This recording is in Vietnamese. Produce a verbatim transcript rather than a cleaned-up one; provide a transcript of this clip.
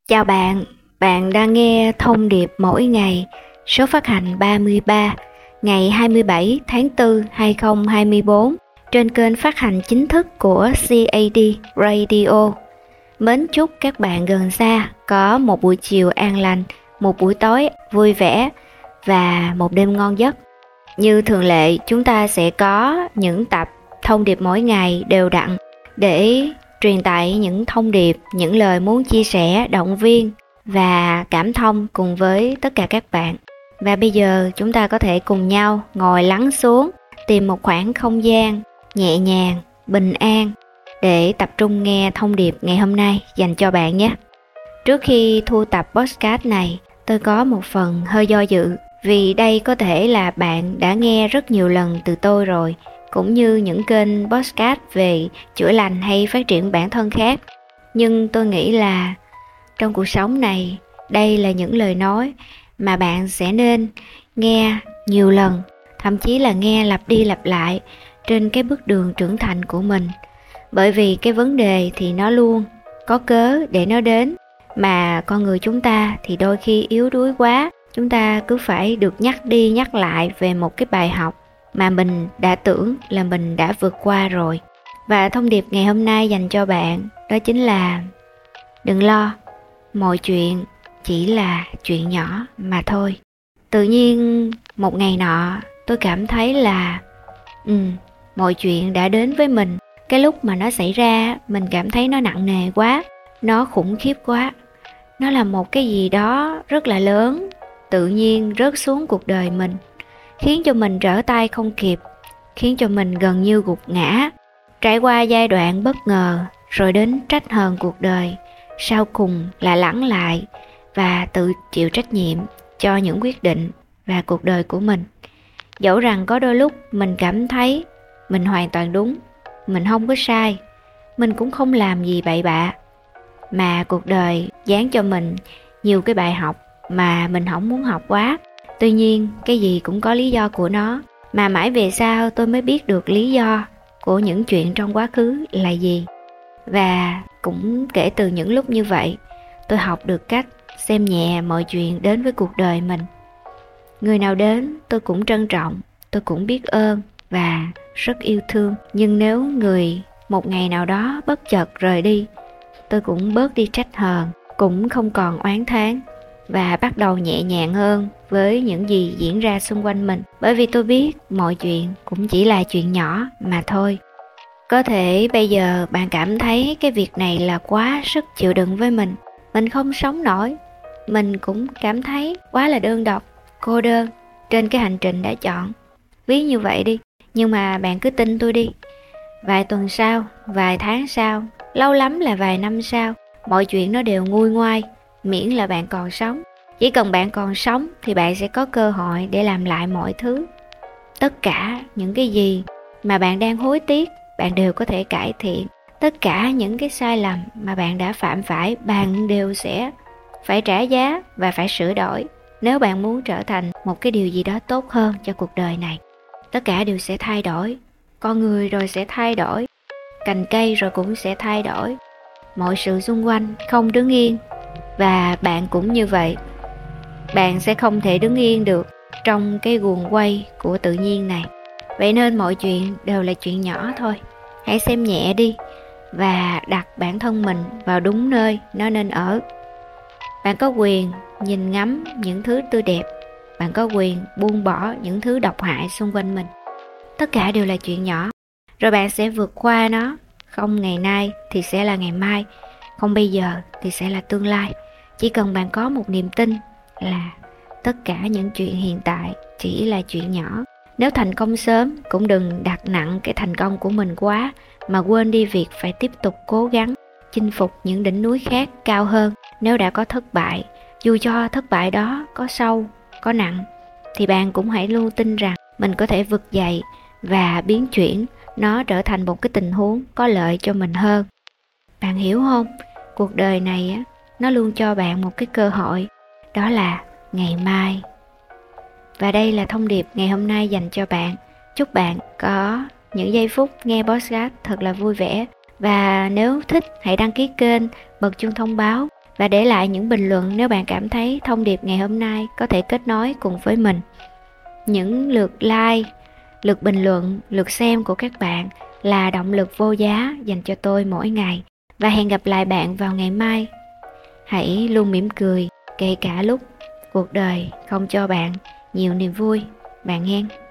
Chào bạn, bạn đang nghe Thông điệp mỗi ngày, số phát hành ba mươi ba, ngày hai mươi bảy tháng tư năm hai nghìn không trăm hai mươi tư trên kênh phát hành chính thức của xê a đê Radio. Mến chúc các bạn gần xa có một buổi chiều an lành, một buổi tối vui vẻ và một đêm ngon giấc. Như thường lệ, chúng ta sẽ có những tập Thông điệp mỗi ngày đều đặn để truyền tải những thông điệp, những lời muốn chia sẻ, động viên và cảm thông cùng với tất cả các bạn. Và bây giờ chúng ta có thể cùng nhau ngồi lắng xuống, tìm một khoảng không gian nhẹ nhàng, bình an để tập trung nghe thông điệp ngày hôm nay dành cho bạn nhé. Trước khi thu tập podcast này, tôi có một phần hơi do dự, vì đây có thể là bạn đã nghe rất nhiều lần từ tôi rồi, cũng như những kênh podcast về chữa lành hay phát triển bản thân khác. Nhưng tôi nghĩ là trong cuộc sống này, đây là những lời nói mà bạn sẽ nên nghe nhiều lần, thậm chí là nghe lặp đi lặp lại trên cái bước đường trưởng thành của mình. Bởi vì cái vấn đề thì nó luôn có cớ để nó đến, mà con người chúng ta thì đôi khi yếu đuối quá, chúng ta cứ phải được nhắc đi nhắc lại về một cái bài học mà mình đã tưởng là mình đã vượt qua rồi. Và thông điệp ngày hôm nay dành cho bạn đó chính là đừng lo, mọi chuyện chỉ là chuyện nhỏ mà thôi. Tự nhiên một ngày nọ tôi cảm thấy là ừ, mọi chuyện đã đến với mình. Cái lúc mà nó xảy ra, mình cảm thấy nó nặng nề quá, nó khủng khiếp quá. Nó là một cái gì đó rất là lớn, tự nhiên rớt xuống cuộc đời mình, khiến cho mình trở tay không kịp, khiến cho mình gần như gục ngã. Trải qua giai đoạn bất ngờ, rồi đến trách hờn cuộc đời, sau cùng là lắng lại và tự chịu trách nhiệm cho những quyết định và cuộc đời của mình. Dẫu rằng có đôi lúc mình cảm thấy mình hoàn toàn đúng, mình không có sai, mình cũng không làm gì bậy bạ, mà cuộc đời dán cho mình nhiều cái bài học mà mình không muốn học quá. Tuy nhiên cái gì cũng có lý do của nó, mà mãi về sau tôi mới biết được lý do của những chuyện trong quá khứ là gì. Và cũng kể từ những lúc như vậy, tôi học được cách xem nhẹ mọi chuyện đến với cuộc đời mình. Người nào đến tôi cũng trân trọng, tôi cũng biết ơn và rất yêu thương. Nhưng nếu người một ngày nào đó bất chợt rời đi, tôi cũng bớt đi trách hờn, cũng không còn oán thán, và bắt đầu nhẹ nhàng hơn với những gì diễn ra xung quanh mình. Bởi vì tôi biết mọi chuyện cũng chỉ là chuyện nhỏ mà thôi. Có thể bây giờ bạn cảm thấy cái việc này là quá sức chịu đựng với mình, mình không sống nổi. Mình cũng cảm thấy quá là đơn độc, cô đơn trên cái hành trình đã chọn. Ví như vậy đi, nhưng mà bạn cứ tin tôi đi, vài tuần sau, vài tháng sau, lâu lắm là vài năm sau, mọi chuyện nó đều nguôi ngoai, miễn là bạn còn sống. Chỉ cần bạn còn sống thì bạn sẽ có cơ hội để làm lại mọi thứ. Tất cả những cái gì mà bạn đang hối tiếc, bạn đều có thể cải thiện. Tất cả những cái sai lầm mà bạn đã phạm phải, bạn đều sẽ phải trả giá và phải sửa đổi. Nếu bạn muốn trở thành một cái điều gì đó tốt hơn cho cuộc đời này, tất cả đều sẽ thay đổi. Con người rồi sẽ thay đổi, cành cây rồi cũng sẽ thay đổi. Mọi sự xung quanh không đứng yên, và bạn cũng như vậy. Bạn sẽ không thể đứng yên được trong cái guồng quay của tự nhiên này. Vậy nên mọi chuyện đều là chuyện nhỏ thôi. Hãy xem nhẹ đi và đặt bản thân mình vào đúng nơi nó nên ở. Bạn có quyền nhìn ngắm những thứ tươi đẹp, bạn có quyền buông bỏ những thứ độc hại xung quanh mình. Tất cả đều là chuyện nhỏ, rồi bạn sẽ vượt qua nó. Không ngày nay thì sẽ là ngày mai, không bây giờ thì sẽ là tương lai. Chỉ cần bạn có một niềm tin là tất cả những chuyện hiện tại chỉ là chuyện nhỏ. Nếu thành công sớm, cũng đừng đặt nặng cái thành công của mình quá, mà quên đi việc phải tiếp tục cố gắng chinh phục những đỉnh núi khác cao hơn. Nếu đã có thất bại, dù cho thất bại đó có sâu, có nặng, thì bạn cũng hãy luôn tin rằng mình có thể vực dậy và biến chuyển nó trở thành một cái tình huống có lợi cho mình hơn. Bạn hiểu không? Cuộc đời này á, nó luôn cho bạn một cái cơ hội, đó là ngày mai. Và đây là thông điệp ngày hôm nay dành cho bạn. Chúc bạn có những giây phút nghe podcast thật là vui vẻ. Và nếu thích, hãy đăng ký kênh, bật chuông thông báo và để lại những bình luận nếu bạn cảm thấy thông điệp ngày hôm nay có thể kết nối cùng với mình. Những lượt like, lượt bình luận, lượt xem của các bạn là động lực vô giá dành cho tôi mỗi ngày. Và hẹn gặp lại bạn vào ngày mai. Hãy luôn mỉm cười, kể cả lúc cuộc đời không cho bạn nhiều niềm vui. Bạn nghe.